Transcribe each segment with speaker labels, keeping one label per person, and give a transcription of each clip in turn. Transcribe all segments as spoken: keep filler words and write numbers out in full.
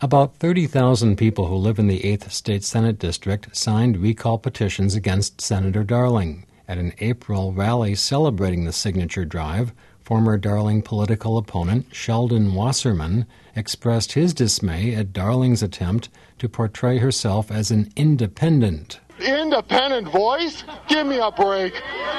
Speaker 1: About thirty thousand people who live in the eighth State Senate District signed recall petitions against Senator Darling. At an April rally celebrating the signature drive, former Darling political opponent Sheldon Wasserman expressed his dismay at Darling's attempt to portray herself as an independent.
Speaker 2: Independent voice? Give me a break.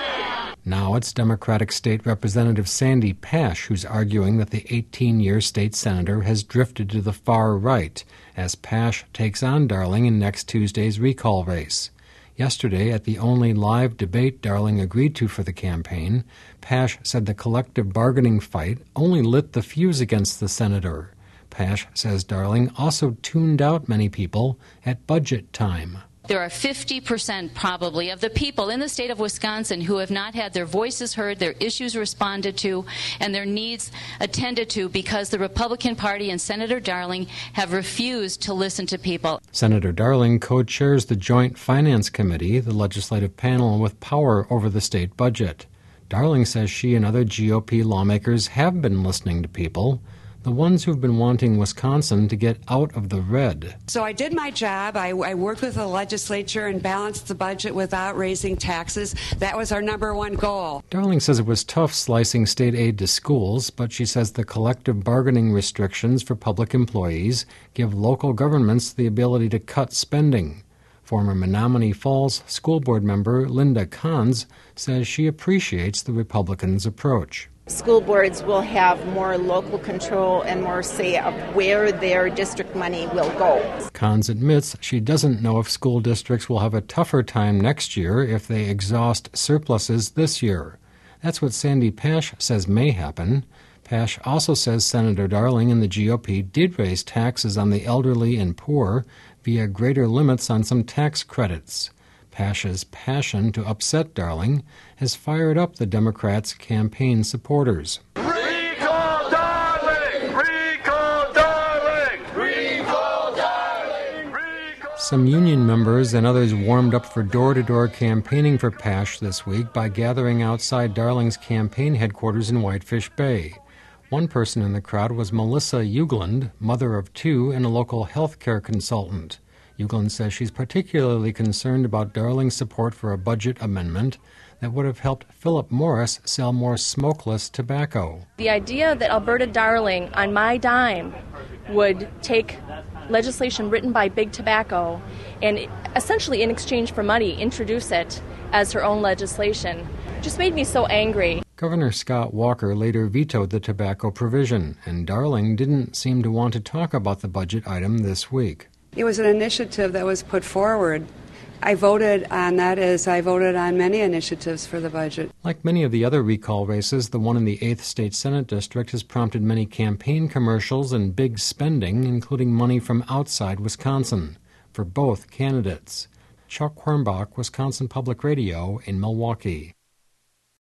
Speaker 1: Now it's Democratic State Representative Sandy Pash who's arguing that the eighteen-year state senator has drifted to the far right as Pash takes on Darling in next Tuesday's recall race. Yesterday, at the only live debate Darling agreed to for the campaign, Pash said the collective bargaining fight only lit the fuse against the senator. Pash says Darling also tuned out many people at budget time.
Speaker 3: There are fifty percent probably of the people in the state of Wisconsin who have not had their voices heard, their issues responded to, and their needs attended to because the Republican Party and Senator Darling have refused to listen to people.
Speaker 1: Senator Darling co-chairs the Joint Finance Committee, the legislative panel with power over the state budget. Darling says she and other G O P lawmakers have been listening to people, the ones who've been wanting Wisconsin to get out of the red.
Speaker 4: So I did my job. I, I worked with the legislature and balanced the budget without raising taxes. That was our number one goal.
Speaker 1: Darling says it was tough slicing state aid to schools, but she says the collective bargaining restrictions for public employees give local governments the ability to cut spending. Former Menominee Falls school board member Linda Kahns says she appreciates the Republicans' approach.
Speaker 5: School boards will have more local control and more say of where their district money will go.
Speaker 1: Kahns admits she doesn't know if school districts will have a tougher time next year if they exhaust surpluses this year. That's what Sandy Pash says may happen. Pash also says Senator Darling and the G O P did raise taxes on the elderly and poor via greater limits on some tax credits. Pash's passion to upset Darling has fired up the Democrats' campaign supporters.
Speaker 2: Recall Darling! Recall Darling! Recall Darling! Recall...
Speaker 1: Some union members and others warmed up for door-to-door campaigning for Pash this week by gathering outside Darling's campaign headquarters in Whitefish Bay. One person in the crowd was Melissa Ugland, mother of two and a local health care consultant. Ugland says she's particularly concerned about Darling's support for a budget amendment that would have helped Philip Morris sell more smokeless tobacco.
Speaker 6: The idea that Alberta Darling, on my dime, would take legislation written by Big Tobacco and essentially in exchange for money introduce it as her own legislation just made me so angry.
Speaker 1: Governor Scott Walker later vetoed the tobacco provision, and Darling didn't seem to want to talk about the budget item this week.
Speaker 4: It was an initiative that was put forward. I voted on that as I voted on many initiatives for the budget.
Speaker 1: Like many of the other recall races, the one in the eighth State Senate District has prompted many campaign commercials and big spending, including money from outside Wisconsin, for both candidates. Chuck Hornbach, Wisconsin Public Radio in Milwaukee.